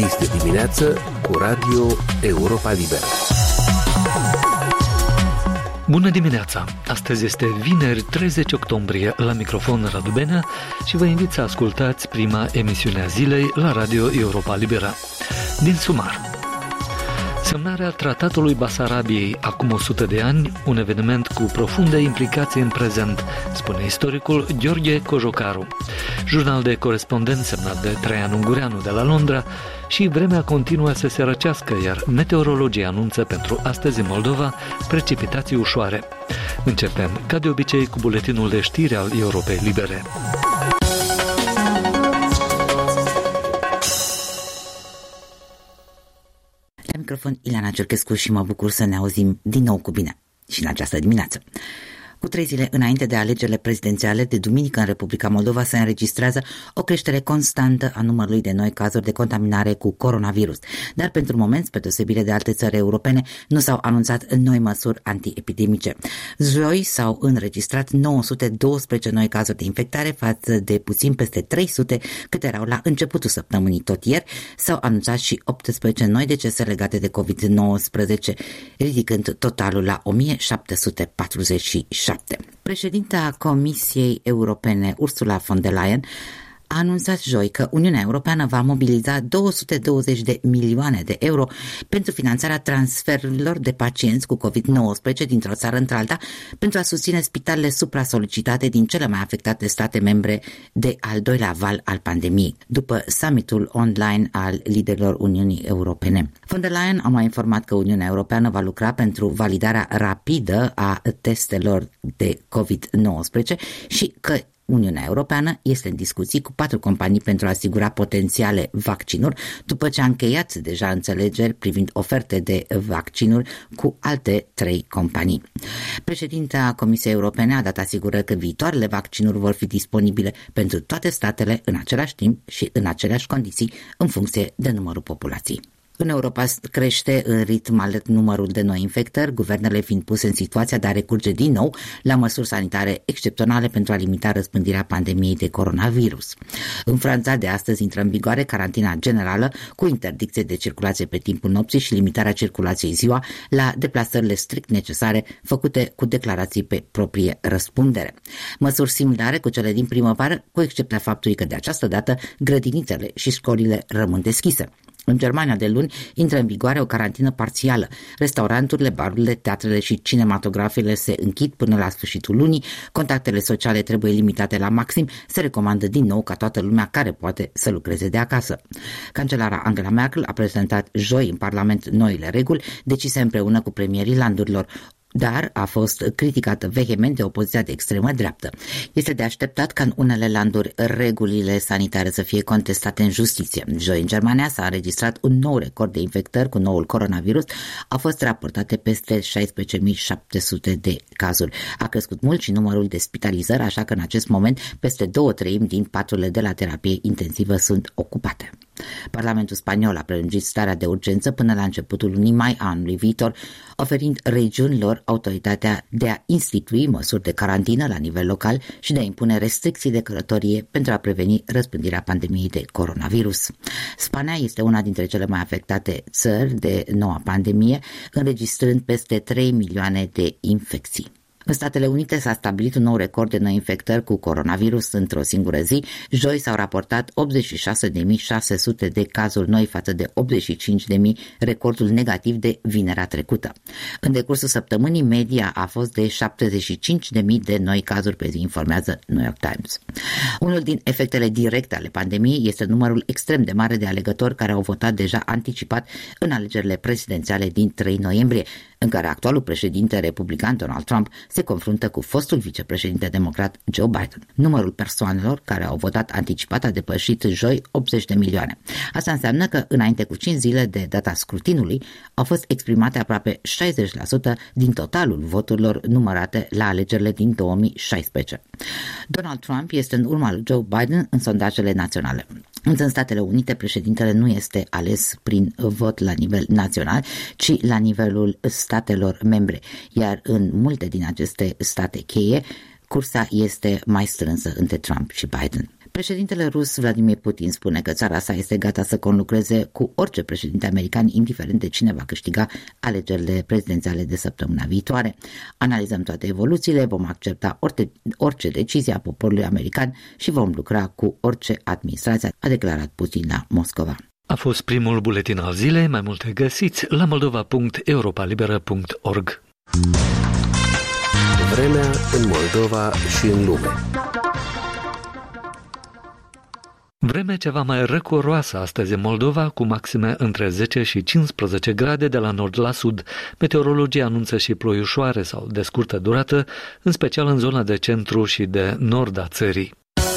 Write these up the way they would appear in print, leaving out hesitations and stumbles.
Este dimineață cu Radio Europa Liberă. Bună dimineața! Astăzi este vineri 30 octombrie, la microfon Radu Benea și vă invit să ascultați prima emisiune a zilei la Radio Europa Liberă. Din sumar. Semnarea Tratatului Basarabiei acum 100 de ani, un eveniment cu profunde implicații în prezent, spune istoricul Gheorghe Cojocaru. Jurnal de corespondent semnat de Traian Ungureanu de la Londra și vremea continuă să se răcească, iar meteorologia anunță pentru astăzi în Moldova precipitații ușoare. Începem, ca de obicei, cu buletinul de știri al Europei Libere. La microfon Ileana Cerchescu și mă bucur să ne auzim din nou cu bine și în această dimineață. Cu 3 zile înainte de alegerile prezidențiale de duminică în Republica Moldova se înregistrează o creștere constantă a numărului de noi cazuri de contaminare cu coronavirus. Dar pentru moment, spre deosebire de alte țări europene, nu s-au anunțat noi măsuri antiepidemice. Joi s-au înregistrat 912 noi cazuri de infectare față de puțin peste 300 cât erau la începutul săptămânii. Tot ieri s-au anunțat și 18 noi decese legate de COVID-19, ridicând totalul la 1747. Președinta Comisiei Europene, Ursula von der Leyen, a anunțat joi că Uniunea Europeană va mobiliza 220 de milioane de euro pentru finanțarea transferurilor de pacienți cu COVID-19 dintr-o țară într-alta pentru a susține spitalele supra-solicitate din cele mai afectate state membre de al doilea val al pandemiei, după summitul online al liderilor Uniunii Europene. Von der Leyen a mai informat că Uniunea Europeană va lucra pentru validarea rapidă a testelor de COVID-19 și că Uniunea Europeană este în discuții cu 4 companii pentru a asigura potențiale vaccinuri, după ce a încheiat deja înțelegeri privind oferte de vaccinuri cu alte 3 companii. Președinta Comisiei Europene a dat asigurări că viitoarele vaccinuri vor fi disponibile pentru toate statele în același timp și în aceleași condiții, în funcție de numărul populației. În Europa crește în ritm alert numărul de noi infectări, guvernele fiind puse în situația de a recurge din nou la măsuri sanitare excepționale pentru a limita răspândirea pandemiei de coronavirus. În Franța, de astăzi intră în vigoare carantina generală cu interdicție de circulație pe timpul nopții și limitarea circulației ziua la deplasările strict necesare făcute cu declarații pe proprie răspundere. Măsuri similare cu cele din primăvară, cu excepția faptului că de această dată grădinițele și școlile rămân deschise. În Germania de luni intră în vigoare o carantină parțială. Restauranturile, barurile, teatrele și cinematografele se închid până la sfârșitul lunii, contactele sociale trebuie limitate la maxim, se recomandă din nou ca toată lumea care poate să lucreze de acasă. Cancelara Angela Merkel a prezentat joi în Parlament noile reguli, decise împreună cu premierii landurilor, dar a fost criticată vehement de opoziția de extremă dreaptă. Este de așteptat ca în unele landuri regulile sanitare să fie contestate în justiție. Joi în Germania s-a înregistrat un nou record de infectări cu noul coronavirus. Au fost raportate peste 16.700 de cazuri. A crescut mult și numărul de spitalizări, așa că în acest moment peste 2/3 din paturile de la terapie intensivă sunt ocupate. Parlamentul spaniol a prelungit starea de urgență până la începutul lunii mai anului viitor, oferind regiunilor autoritatea de a institui măsuri de carantină la nivel local și de a impune restricții de călătorie pentru a preveni răspândirea pandemiei de coronavirus. Spania este una dintre cele mai afectate țări de noua pandemie, înregistrând peste 3 milioane de infecții. În Statele Unite s-a stabilit un nou record de noi infectări cu coronavirus într-o singură zi. Joi s-au raportat 86.600 de cazuri noi față de 85.000, recordul negativ de vinerea trecută. În decursul săptămânii, media a fost de 75.000 de noi cazuri pe zi, informează New York Times. Unul din efectele directe ale pandemiei este numărul extrem de mare de alegători care au votat deja anticipat în alegerile prezidențiale din 3 noiembrie, în care actualul președinte republican Donald Trump se confruntă cu fostul vicepreședinte democrat Joe Biden. Numărul persoanelor care au votat anticipat a depășit joi 80 de milioane. Asta înseamnă că înainte cu 5 zile de data scrutinului au fost exprimate aproape 60% din totalul voturilor numărate la alegerile din 2016. Donald Trump este în urma lui Joe Biden în sondajele naționale. Însă în Statele Unite președintele nu este ales prin vot la nivel național, ci la nivelul statelor membre, iar în multe din aceste state cheie, cursa este mai strânsă între Trump și Biden. Președintele rus Vladimir Putin spune că țara sa este gata să conlucreze cu orice președinte american, indiferent de cine va câștiga alegerile prezidențiale de săptămâna viitoare. Analizăm toate evoluțiile, vom accepta orice decizie a poporului american și vom lucra cu orice administrație, a declarat Putin la Moscova. A fost primul buletin al zilei, mai multe găsiți la moldova.europalibera.org. Vremea în Moldova și în lume. Vreme ceva mai răcoroasă astăzi în Moldova, cu maxime între 10 și 15 grade de la nord la sud. Meteorologia anunță și ploi ușoare sau de scurtă durată, în special în zona de centru și de nord a țării.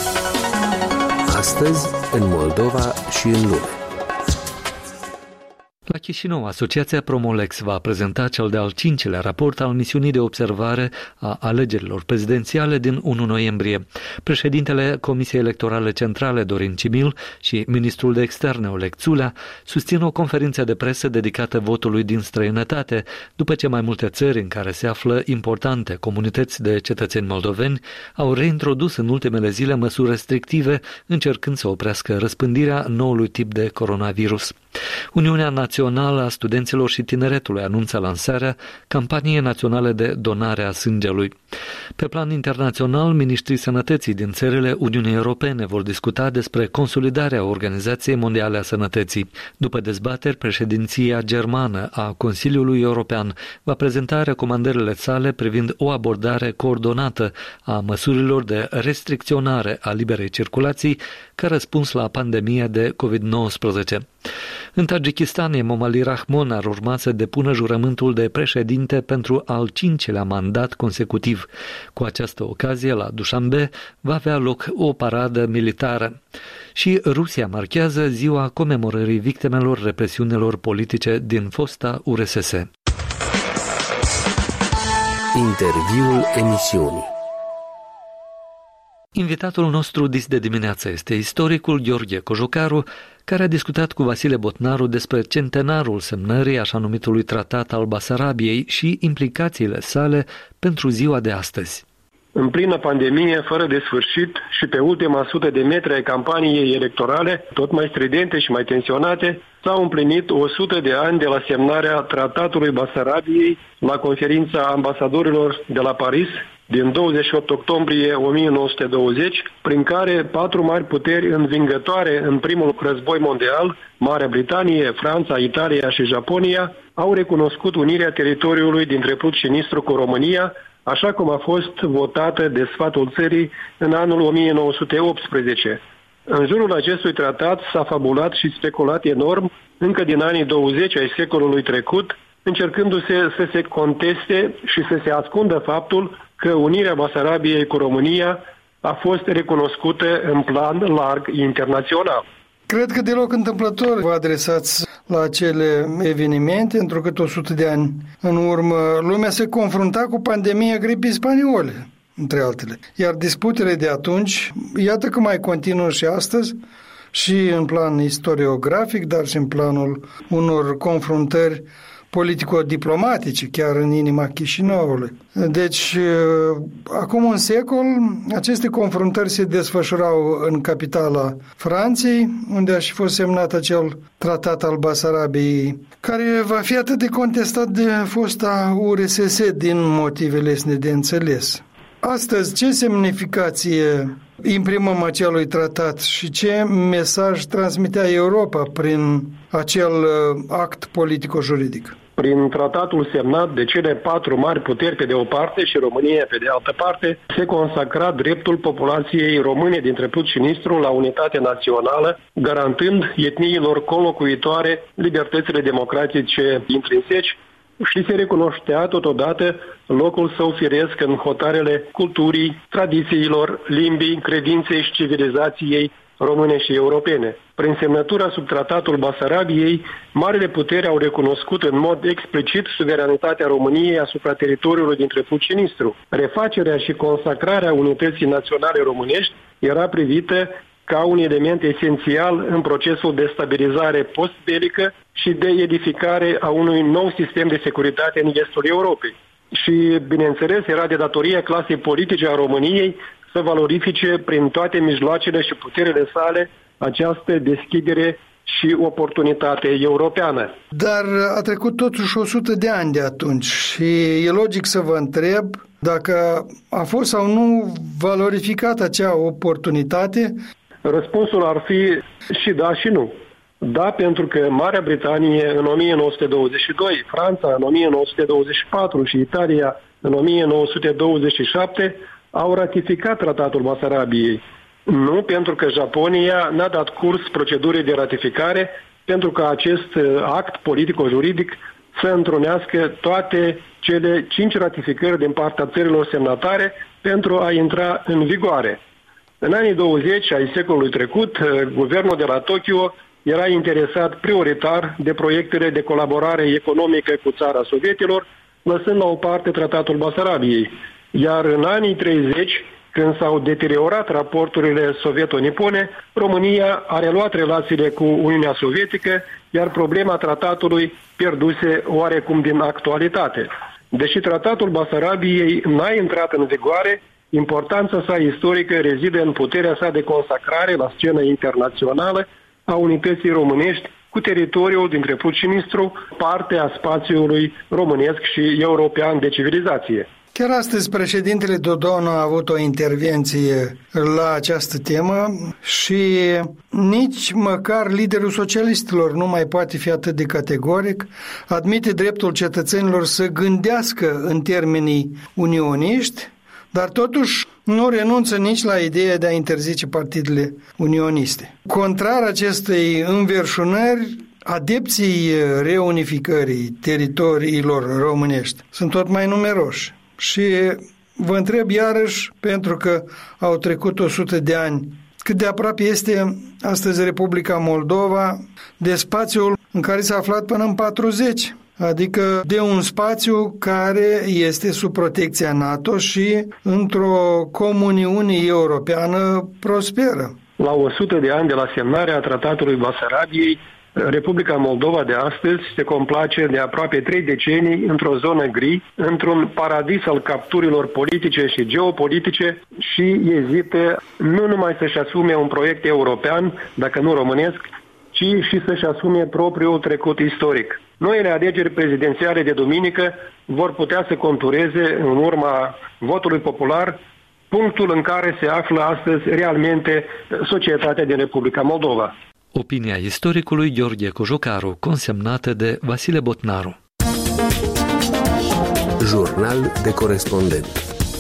Astăzi în Moldova și în lume. La Chișinău, Asociația Promolex va prezenta cel de-al 5-lea raport al misiunii de observare a alegerilor prezidențiale din 1 noiembrie. Președintele Comisiei Electorale Centrale, Dorin Cimil, și ministrul de externe, Oleg Țulea, susțin o conferință de presă dedicată votului din străinătate, după ce mai multe țări în care se află importante comunități de cetățeni moldoveni au reintrodus în ultimele zile măsuri restrictive, încercând să oprească răspândirea noului tip de coronavirus. Uniunea Națională a Studenților și Tineretului anunță lansarea campaniei naționale de donare a sângelui. Pe plan internațional, miniștrii sănătății din țările Uniunii Europene vor discuta despre consolidarea Organizației Mondiale a Sănătății. După dezbateri, președinția germană a Consiliului European va prezenta recomandările sale privind o abordare coordonată a măsurilor de restricționare a liberei circulații ca răspuns la pandemia de COVID-19. În Tajikistan, Emomali Rahmon ar urma să depună jurământul de președinte pentru al 5-lea mandat consecutiv. Cu această ocazie, la Dușanbe, va avea loc o paradă militară. Și Rusia marchează ziua comemorării victimelor represiunilor politice din fosta URSS. Interviul emisiunii. Invitatul nostru dis de dimineață este istoricul Gheorghe Cojocaru, care a discutat cu Vasile Botnaru despre centenarul semnării așa numitului Tratat al Basarabiei și implicațiile sale pentru ziua de astăzi. În plină pandemie, fără de sfârșit și pe ultima 100 de metri ai campaniei electorale, tot mai stridente și mai tensionate, s-au împlinit 100 de ani de la semnarea Tratatului Basarabiei la conferința ambasadorilor de la Paris din 28 octombrie 1920, prin care 4 mari puteri învingătoare în primul război mondial, Marea Britanie, Franța, Italia și Japonia, au recunoscut unirea teritoriului dintre Prut și Nistru cu România, așa cum a fost votată de sfatul țării în anul 1918. În jurul acestui tratat s-a fabulat și speculat enorm încă din anii 20 ai secolului trecut, încercându-se să se conteste și să se ascundă faptul că unirea Basarabiei cu România a fost recunoscută în plan larg internațional. Cred că deloc întâmplător vă adresați la acele evenimente, întrucât 100 de ani în urmă lumea se confrunta cu pandemia gripii spaniole, între altele. Iar disputele de atunci, iată că mai continuă și astăzi, și în plan istoriografic, dar și în planul unor confruntări politico-diplomatice, chiar în inima Chișinăului. Deci, acum un secol, aceste confruntări se desfășurau în capitala Franței, unde a și fost semnat acel tratat al Basarabiei, care va fi atât de contestat de fosta URSS din motive lesne de înțeles. Astăzi, ce semnificație imprimăm acelui tratat și ce mesaj transmitea Europa prin acel act politico-juridic? Prin tratatul semnat de cele 4 mari puteri pe de o parte și România pe de altă parte, se consacra dreptul populației române dintre Prut și Nistru la unitate națională, garantând etniilor colocuitoare libertățile democratice intrinseci, și se recunoștea totodată locul său firesc în hotarele culturii, tradițiilor, limbii, credinței și civilizației române și europene. Prin semnătura sub tratatul Basarabiei, marile puteri au recunoscut în mod explicit suveranitatea României asupra teritoriului dintre Prut și Nistru. Refacerea și consacrarea unității naționale românești era privită ca un element esențial în procesul de stabilizare postbelică și de edificare a unui nou sistem de securitate în estul Europei. Și, bineînțeles, era de datoria clasei politice a României să să valorifice prin toate mijloacele și puterile sale această deschidere și oportunitate europeană. Dar a trecut totuși 100 de ani de atunci și e logic să vă întreb dacă a fost sau nu valorificată acea oportunitate. Răspunsul ar fi și da și nu. Da, pentru că Marea Britanie în 1922, Franța în 1924 și Italia în 1927 au ratificat Tratatul Basarabiei. Nu, pentru că Japonia n-a dat curs procedurii de ratificare, pentru că acest act politico-juridic să întrunească toate cele 5 ratificări din partea țărilor semnatare pentru a intra în vigoare. În anii 20 ai secolului trecut, guvernul de la Tokyo era interesat prioritar de proiectele de colaborare economică cu țara sovietilor, lăsând la o parte Tratatul Basarabiei. Iar în anii 30, când s-au deteriorat raporturile sovieto-nipone, România a reluat relațiile cu Uniunea Sovietică, iar problema tratatului pierduse oarecum din actualitate. Deși Tratatul Basarabiei n-a intrat în vigoare, importanța sa istorică rezidă în puterea sa de consacrare la scenă internațională a unității românești cu teritoriul dintre Prut și Nistru, parte a spațiului românesc și european de civilizație. Chiar astăzi președintele Dodon a avut o intervenție la această temă și nici măcar liderul socialistilor nu mai poate fi atât de categoric, admite dreptul cetățenilor să gândească în termenii unioniști, dar totuși nu renunță nici la ideea de a interzice partidele unioniste. Contrar acestei înverșunări, adepții reunificării teritoriilor românești sunt tot mai numeroși. Și vă întreb iarăși, pentru că au trecut 100 de ani, cât de aproape este astăzi Republica Moldova de spațiul în care s-a aflat până în 40, adică de un spațiu care este sub protecția NATO și într-o comuniune europeană prosperă. La 100 de ani de la semnarea Tratatului Basarabiei, Republica Moldova de astăzi se complace de aproape 3 decenii într-o zonă gri, într-un paradis al capturilor politice și geopolitice și ezită nu numai să-și asume un proiect european, dacă nu românesc, ci și să-și asume propriul trecut istoric. Noile alegeri prezidențiale de duminică vor putea să contureze, în urma votului popular, punctul în care se află astăzi realmente societatea din Republica Moldova. Opinia istoricului Gheorghe Cojocaru, consemnată de Vasile Botnaru. Jurnal de corespondent.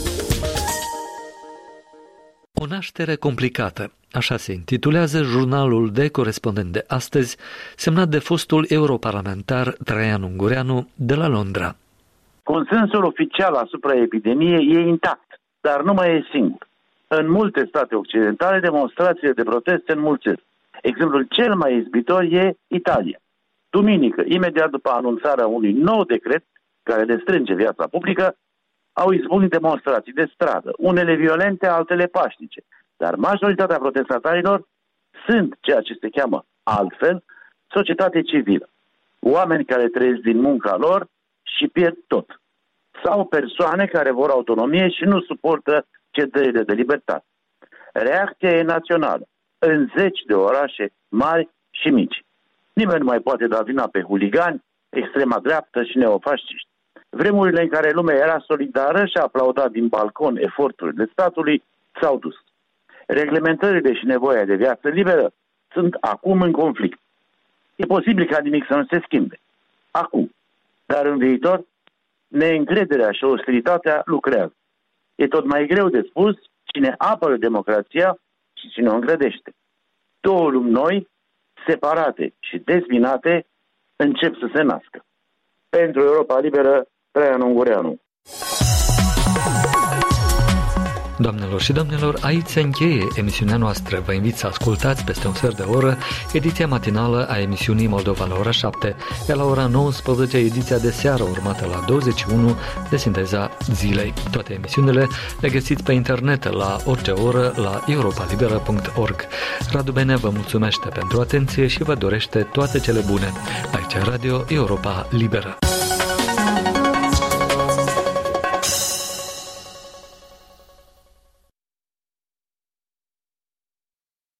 O naștere complicată. Așa se intitulează jurnalul de corespondent de astăzi, semnat de fostul europarlamentar Traian Ungureanu de la Londra. Consensul oficial asupra epidemiei e intact, dar nu mai e singur. În multe state occidentale, demonstrațiile de protest se înmulțesc. Exemplul cel mai izbitor e Italia. Duminică, imediat după anunțarea unui nou decret care destrânge viața publică, au izbunit demonstrații de stradă, unele violente, altele pașnice, dar majoritatea protestatarilor sunt ceea ce se cheamă altfel societate civilă. Oameni care trăiesc din munca lor și pierd tot. Sau persoane care vor autonomie și nu suportă cedările de libertate. Reacția e națională, în 10 de orașe mari și mici. Nimeni nu mai poate da vina pe huligani, extrema dreaptă și neofasciști. Vremurile în care lumea era solidară și aplauda din balcon eforturile statului s-au dus. Reglementările și nevoia de viață liberă sunt acum în conflict. E posibil ca nimic să nu se schimbe. Acum. Dar în viitor, neîncrederea și ostilitatea lucrează. E tot mai greu de spus cine apără democrația și cine o îngrădește. Două lumi noi, separate și dezbinate, încep să se nască. Pentru Europa Liberă, Traian Ungureanu. Doamnelor și domnilor, aici se încheie emisiunea noastră. Vă invit să ascultați peste un sfert de oră ediția matinală a emisiunii Moldova la ora 7, iar la ora 19 ediția de seară urmată la 21 de Sinteza Zilei. Toate emisiunile le găsiți pe internet la orice oră la europalibera.org. Radu Bene vă mulțumește pentru atenție și vă dorește toate cele bune. Aici Radio Europa Liberă.